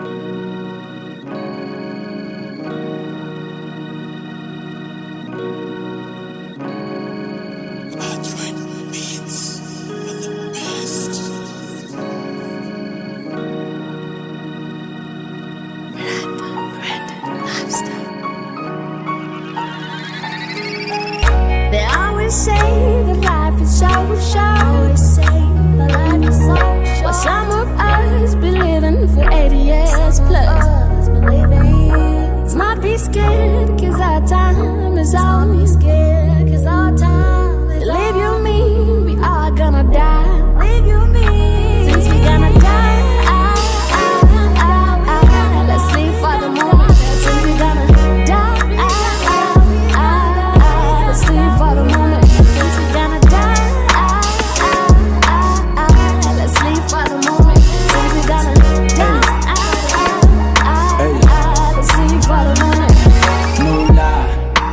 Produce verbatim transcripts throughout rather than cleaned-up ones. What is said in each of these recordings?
They always say that life is so short. Always say that life is so short. But some of us be living for eighty years plus. Might be scared cause our time is all. Be scared cause our time is all. Believe you me, we are gonna die. Believe you me, since we gonna die. Let's sleep for the moment. Since we gonna die. Let's sleep for the moment. Since we gonna die. Let's sleep for the moment. Since we gonna die. Let's sleep for the moment. No lie,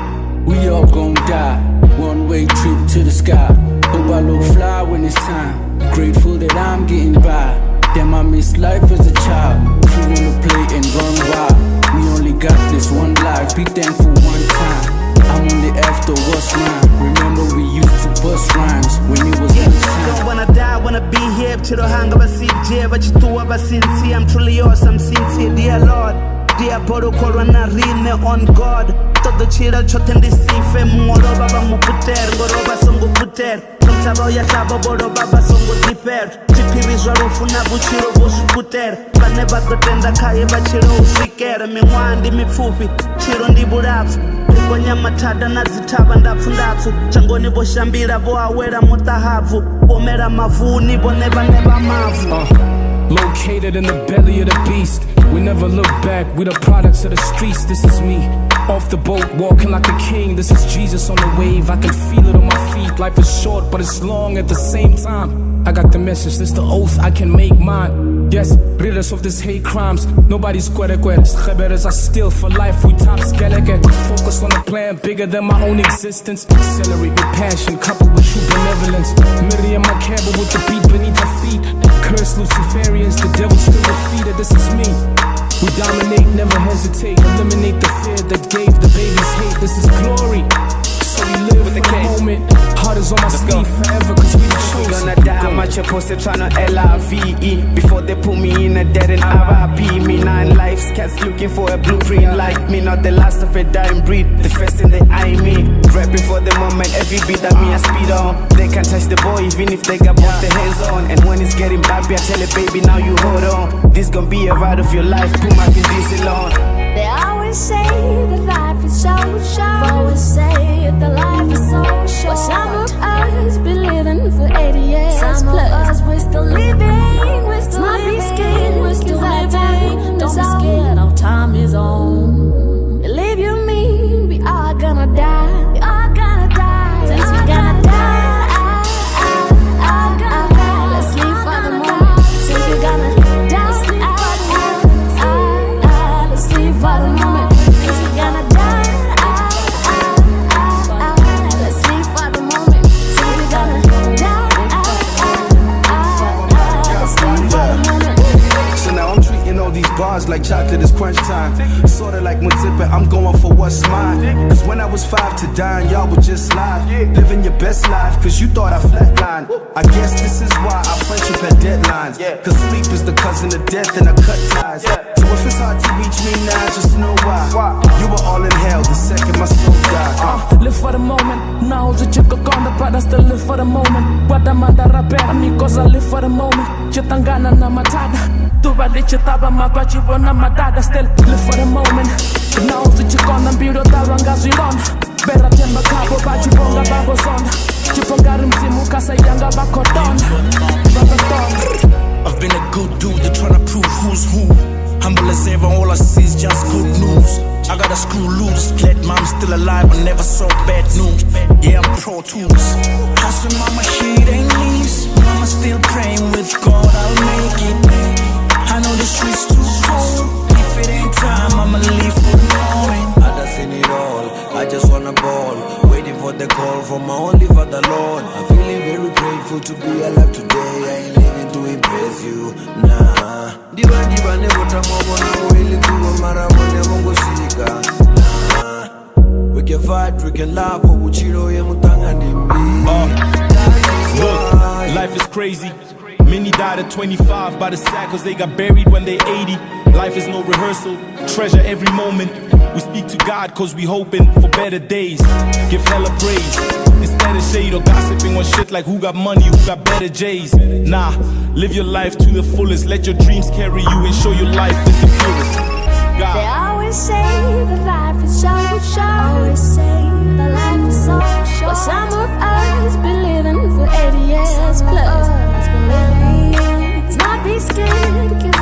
we all gon' die. One way trip to the sky. Hope I look fly when it's time. Grateful that I'm getting by. Damn, I miss life as a child. Free to play and run wild. We only got this one life. Be thankful one time. I'm only after what's mine. Remember we used to bust rhymes when it was yeah, don't wanna die, wanna be here. Chiro hanga basije, bachitua basinsi. I'm truly yours, I'm sincere, dear Lord. Dear Bodo Corona Rine on God. Todo chira chotendi sife. Moro baba muputer, goro basongo puter. Chabo ya chabo bodo baba songo diper. Chipirizwa rufuna buchiro bosu puter. Bane bato tenda kaye bachiro ushikere. Miwandi mifupi, chiro ndi burafu. Rikonya matada na zitaba ndafu ndafu. Changoni bo shambira bo awera mutahavu. Bomera mavuni bo neba neba mavu. uh, Located in the belly of the beast. We never look back, we the products of the streets. This is me, off the boat, walking like a king. This is Jesus on the wave, I can feel it on my feet. Life is short, but it's long at the same time. I got the message, this the oath, I can make mine. Yes, rid us of this hate crimes. Nobody's querequer, scheberes are still for life. We top skellige, focus on a plan bigger than my own existence. Accelerate with passion, coupled with true benevolence. Miriam Makeba with the beat beneath her feet. Curse Luciferians, the devil still defeated. This is me. We dominate, never hesitate. Eliminate the fear that gave the babies hate. This is glory. So we live with the moment. Heart is on my sleeve forever cause we the chosen. Gonna die, I'm at your poster tryna L I V E. Before they put me in a dead and R I P. Me nine lives, cats looking for a blueprint like me. Not the last of a dying breed, the first in the eye me. Rapping for the moment, every beat that me I speed on. They can't touch the boy even if they got both their hands on. And when it's getting bumpy, I tell it baby now you hold on. This gon' be a ride of your life, put my diesel on. They always say that life is so short. Always say that life is so short. But some of us be living for eighty years some plus. Of us we're still living, we're still Might living. Be scared, we're still living. Don't be scared, our time is on. Believe you me, we are gonna die. We are gonna die. Since we gonna die. Let's sleep for the moment. Since we gonna die. Let's sleep for the moment. Since we gonna die. Let's sleep for the moment. Since we gonna die. Let's sleep for the moment. So now I'm treating all these bars like chocolate is crunch time. Sorta like Mutzippe, I'm going for what's mine. Cause when I was five to dine, y'all were just live. Living your best life, cause you thought I flatlined. I guess this is why our friendship had deadlines. Cause sleep is the cousin of death and I cut ties. So if it's hard to reach me now, just know why. You were all in hell the second my soul died. uh, Live for the moment, now the chick on the but I still live for the moment. Guadamanda rapera, mi cosa live for the moment. Chitangana na matada. Tubali chitaba mabachi wana madada. Still live for the moment. Now the chick on the bureau tarangazi run. Bera temba kabo bachi bonga babo zona. Chipongari mtimu kasa yanga bako don. I've been a good dude, they're trying to prove who's who. Humble as ever, all I see is just good news. I gotta screw loose, glad mom's still alive, I never saw bad news. Yeah, I'm pro tools. Hustle, mama, shit ain't leaves. Mama still praying with God, I'll make it. I know the streets too cold. If it ain't time, I'ma leave for the moment. I done seen it all, I just wanna ball. Waiting for the call from my only father, Lord. I'm feeling very grateful to be alive today. I ain't living to impress you, nah. Diva diva never come over. died at twenty-five by the sack cause they got buried when they eighty. Life is no rehearsal, treasure every moment. We speak to God cause we hoping for better days. Give hella praise instead of shade or gossiping on shit like who got money, who got better J's. Nah, live your life to the fullest. Let your dreams carry you and show your life is the purest. God. They always say that life is so short. Always say that life is so short. But some of us been living for eighty years plus. Been living. Let's not be scared, cause